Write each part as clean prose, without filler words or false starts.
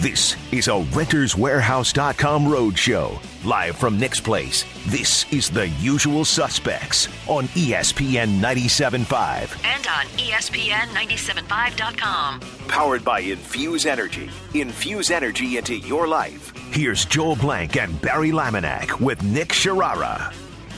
This is a RentersWarehouse.com roadshow. Live from Nick's Place, this is The Usual Suspects on ESPN 97.5. And on ESPN975.com. Powered by Infuse Energy. Infuse energy into your life. Here's Joel Blank and Barry Laminack with Nick Sharara.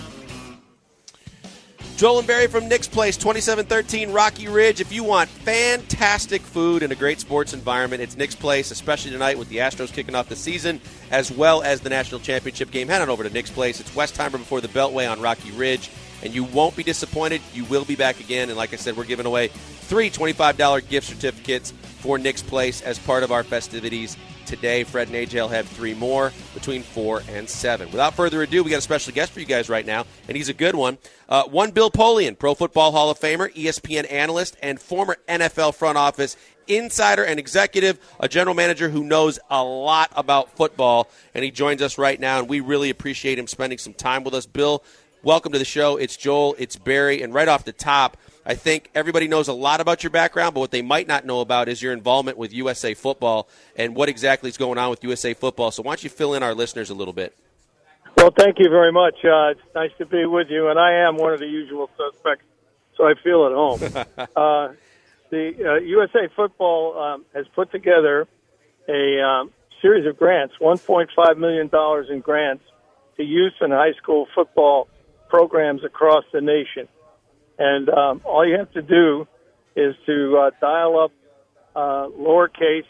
Joel and Barry from Nick's Place, 2713 Rocky Ridge. If you want fantastic food and a great sports environment, it's Nick's Place, especially tonight with the Astros kicking off the season, as well as the national championship game. Head on over to Nick's Place. It's Westheimer before the Beltway on Rocky Ridge, and you won't be disappointed. You will be back again, and like I said, we're giving away 3 $25 gift certificates for Nick's Place as part of our festivities today. Fred and AJ will have 3 more between 4 and 7. Without further ado, we got a special guest for you guys right now, and he's a good one. One Bill Polian, Pro Football Hall of Famer, ESPN analyst, and former NFL front office insider and executive, a general manager who knows a lot about football, and he joins us right now, and we really appreciate him spending some time with us. Bill, welcome to the show. It's Joel, it's Barry, and right off the top, I think everybody knows a lot about your background, but what they might not know about is your involvement with USA Football and what exactly is going on with USA Football. So why don't you fill in our listeners a little bit? Well, thank you very much. It's nice to be with you, and I am one of the usual suspects, so I feel at home. The USA Football has put together a series of grants, $1.5 million in grants to youth and high school football programs across the nation. And all you have to do is to dial up lowercase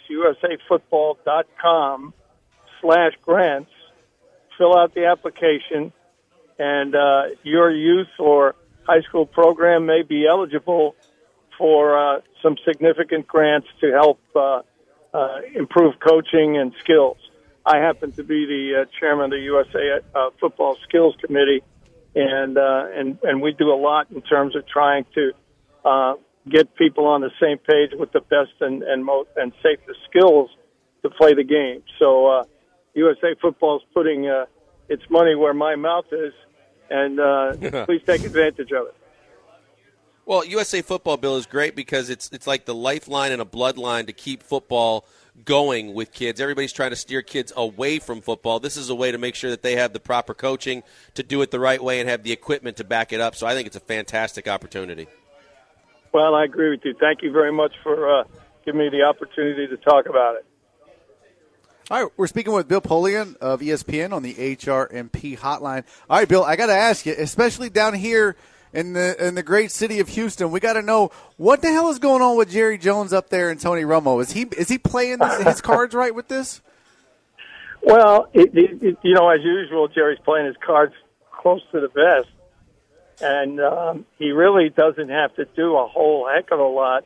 usafootball.com/grants, fill out the application, and your youth or high school program may be eligible for some significant grants to help improve coaching and skills. I happen to be the chairman of the USA Football Skills Committee, and we do a lot in terms of trying to get people on the same page with the best and safest skills to play the game. So USA Football is putting its money where my mouth is, and please take advantage of it. Well, USA Football, Bill, is great because it's like the lifeline and a bloodline to keep football going with kids. Everybody's trying to steer kids away from football. This is a way to make sure that they have the proper coaching to do it the right way and have the equipment to back it up. So I think it's a fantastic opportunity. Well, I agree with you. Thank you very much for giving me the opportunity to talk about it. All right, we're speaking with Bill Polian of ESPN on the HRMP hotline. All right, Bill, I got to ask you, especially down here in the great city of Houston, we got to know what the hell is going on with Jerry Jones up there and Tony Romo. Is he playing his cards right with this? Well, as usual, Jerry's playing his cards close to the vest, and he really doesn't have to do a whole heck of a lot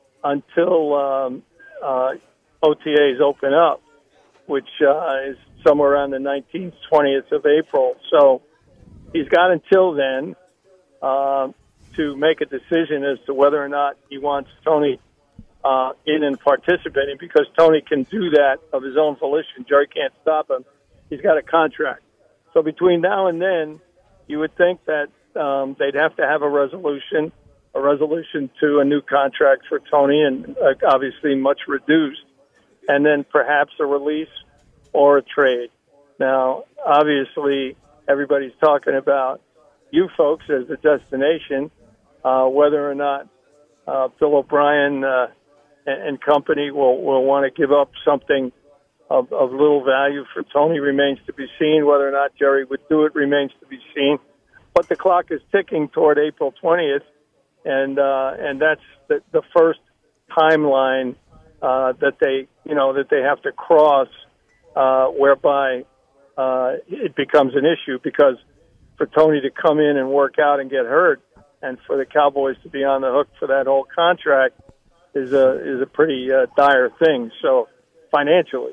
until OTAs open up, which is somewhere around the 19th, 20th of April. So he's got until then to make a decision as to whether or not he wants Tony in and participating, because Tony can do that of his own volition. Jerry can't stop him. He's got a contract. So between now and then, you would think that they'd have to have a resolution to a new contract for Tony, and obviously much reduced, and then perhaps a release or a trade. Now, obviously, everybody's talking about you folks as the destination, whether or not Bill O'Brien and company will want to give up something of little value for Tony remains to be seen. Whether or not Jerry would do it remains to be seen. But the clock is ticking toward April 20th, and that's the first timeline that they have to cross, whereby it becomes an issue, because for Tony to come in and work out and get hurt, and for the Cowboys to be on the hook for that whole contract is a pretty dire thing. So financially,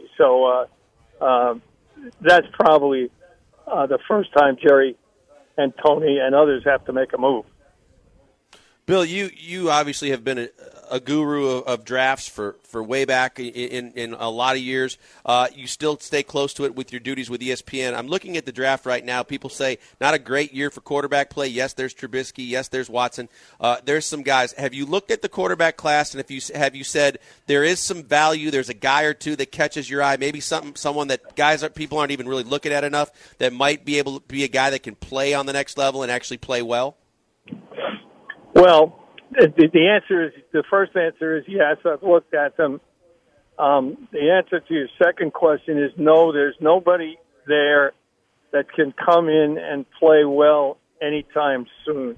that's probably the first time Jerry and Tony and others have to make a move. Bill, you obviously have been a guru of drafts for way back in a lot of years. You still stay close to it with your duties with ESPN. I'm looking at the draft right now. People say not a great year for quarterback play. Yes, there's Trubisky. Yes, there's Watson. There's some guys. Have you looked at the quarterback class, and have you said there is some value? There's a guy or two that catches your eye. Maybe someone that people aren't even really looking at enough that might be able to be a guy that can play on the next level and actually play well. Well, the answer is, the first answer is yes, I've looked at them. The answer to your second question is no, there's nobody there that can come in and play well anytime soon.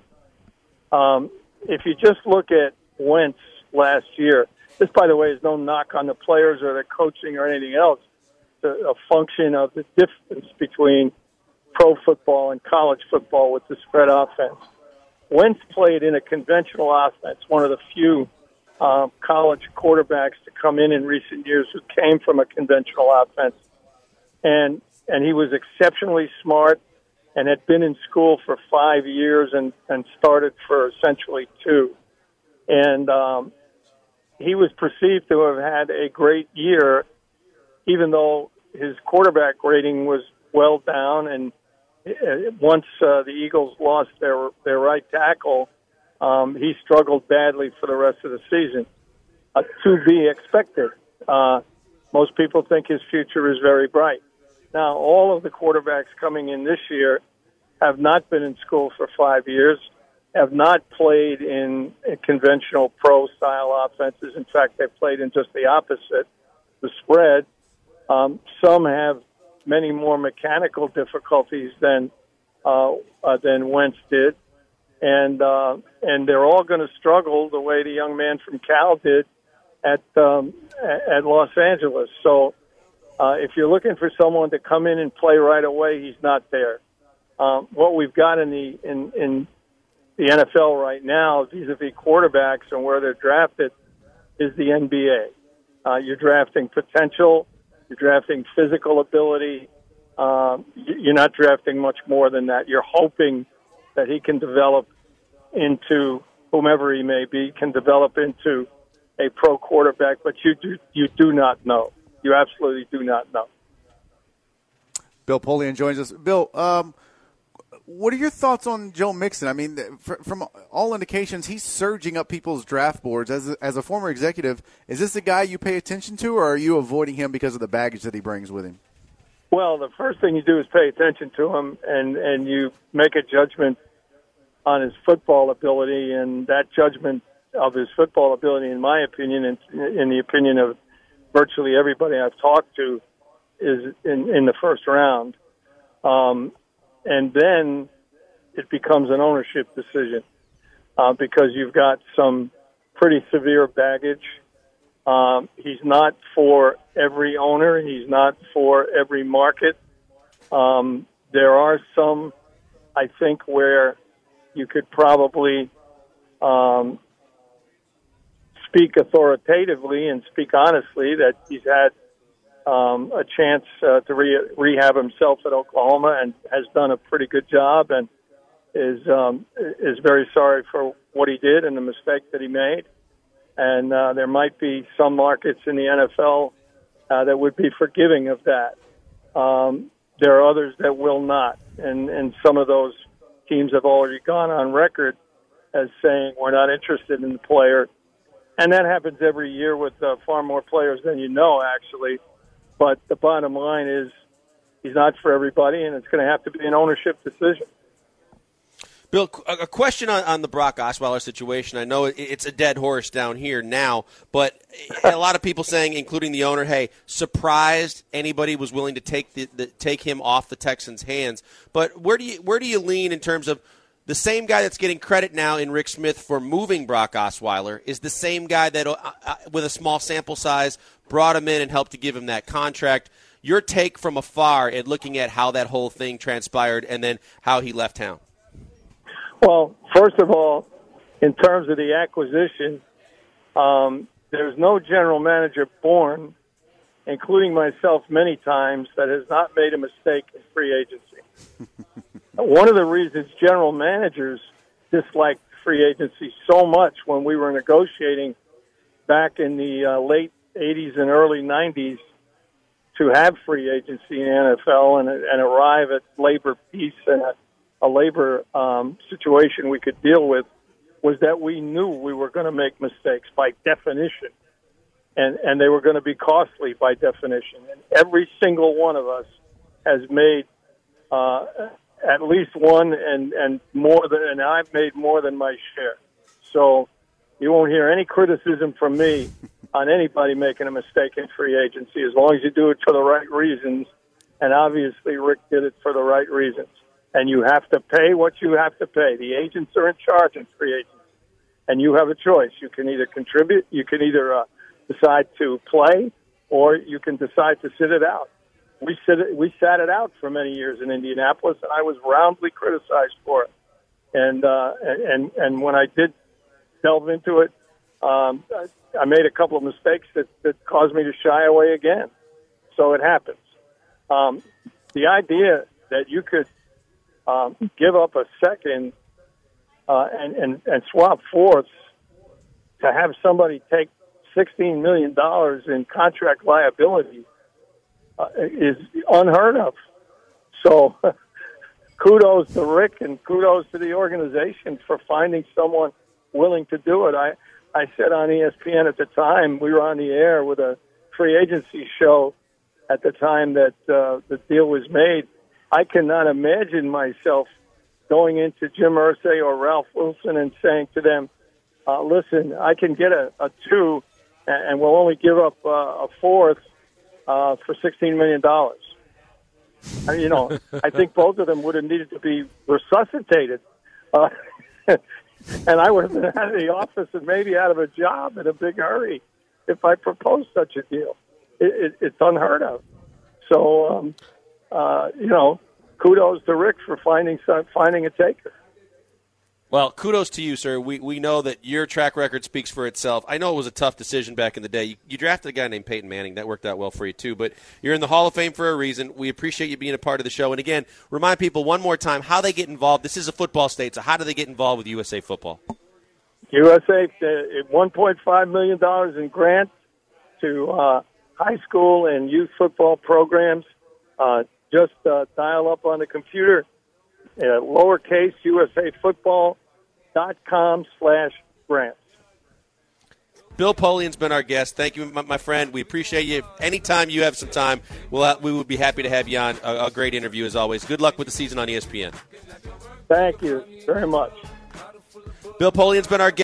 If you just look at Wentz last year, this, by the way, is no knock on the players or the coaching or anything else. It's a function of the difference between pro football and college football with the spread offense. Wentz played in a conventional offense, one of the few college quarterbacks to come in recent years who came from a conventional offense. And he was exceptionally smart and had been in school for 5 years and started for essentially 2. And he was perceived to have had a great year, even though his quarterback rating was well down. And once the Eagles lost their right tackle, he struggled badly for the rest of the season. To be expected. Most people think his future is very bright. Now, all of the quarterbacks coming in this year have not been in school for 5 years, have not played in conventional pro-style offenses. In fact, they've played in just the opposite, the spread. Some have many more mechanical difficulties than Wentz did, and they're all going to struggle the way the young man from Cal did at Los Angeles. So if you're looking for someone to come in and play right away, he's not there. What we've got in the NFL right now, vis-a-vis quarterbacks and where they're drafted, is the NBA. You're drafting potential. You're drafting physical ability. You're not drafting much more than that. You're hoping that he can develop into, whomever he may be, can develop into a pro quarterback, but you do not know. You absolutely do not know. Bill Polian joins us. Bill, what are your thoughts on Joe Mixon? I mean, from all indications, he's surging up people's draft boards. As a former executive, is this a guy you pay attention to, or are you avoiding him because of the baggage that he brings with him? Well, the first thing you do is pay attention to him, and you make a judgment on his football ability, and that judgment of his football ability, in my opinion, and in the opinion of virtually everybody I've talked to, is in the first round. And then it becomes an ownership decision because you've got some pretty severe baggage. He's not for every owner. He's not for every market. There are some, I think, where you could probably speak authoritatively and speak honestly that he's had a chance to rehab himself at Oklahoma and has done a pretty good job and is very sorry for what he did and the mistake that he made. And there might be some markets in the NFL that would be forgiving of that. There are others that will not. And some of those teams have already gone on record as saying we're not interested in the player. And that happens every year with far more players than you know, actually. But the bottom line is he's not for everybody, and it's going to have to be an ownership decision. Bill, a question on the Brock Osweiler situation. I know it's a dead horse down here now, but a lot of people saying, including the owner, hey, surprised anybody was willing to take him off the Texans' hands. But where do you lean in terms of the same guy that's getting credit now in Rick Smith for moving Brock Osweiler is the same guy that, with a small sample size, brought him in and helped to give him that contract. Your take from afar at looking at how that whole thing transpired and then how he left town. Well, first of all, in terms of the acquisition, there's no general manager born, including myself many times, that has not made a mistake in free agency. One of the reasons general managers dislike free agency so much when we were negotiating back in the late 80s and early 90s to have free agency in the NFL and arrive at labor peace and a labor situation we could deal with, was that we knew we were going to make mistakes by definition, and they were going to be costly by definition. And every single one of us has made at least one, and more than, and I've made more than my share. So you won't hear any criticism from me on anybody making a mistake in free agency, as long as you do it for the right reasons. And obviously Rick did it for the right reasons. And you have to pay what you have to pay. The agents are in charge in free agency. And you have a choice. You can either contribute, you can either decide to play, or you can decide to sit it out. We sat it out for many years in Indianapolis, and I was roundly criticized for it. And when I did delve into it, I made a couple of mistakes that caused me to shy away again. So it happens. The idea that you could give up a second and swap fourths to have somebody take $16 million in contract liability is unheard of. So kudos to Rick and kudos to the organization for finding someone willing to do it. I said on ESPN at the time, we were on the air with a free agency show at the time that the deal was made. I cannot imagine myself going into Jim Irsay or Ralph Wilson and saying to them, listen, I can get a two, and we'll only give up a fourth for $16 million. I think both of them would have needed to be resuscitated. And I would have been out of the office and maybe out of a job in a big hurry if I proposed such a deal. It's unheard of. So, kudos to Rick for finding a taker. Well, kudos to you, sir. We know that your track record speaks for itself. I know it was a tough decision back in the day. You drafted a guy named Peyton Manning. That worked out well for you, too. But you're in the Hall of Fame for a reason. We appreciate you being a part of the show. And, again, remind people one more time how they get involved. This is a football state, so how do they get involved with USA Football? USA, $1.5 million in grants to high school and youth football programs. Just dial up on the computer, lowercase USAFootball.com/grants. Bill Polian's been our guest. Thank you, my friend. We appreciate you. Anytime you have some time, we would be happy to have you on. A great interview as always. Good luck with the season on ESPN. Thank you very much. Bill Polian's been our guest.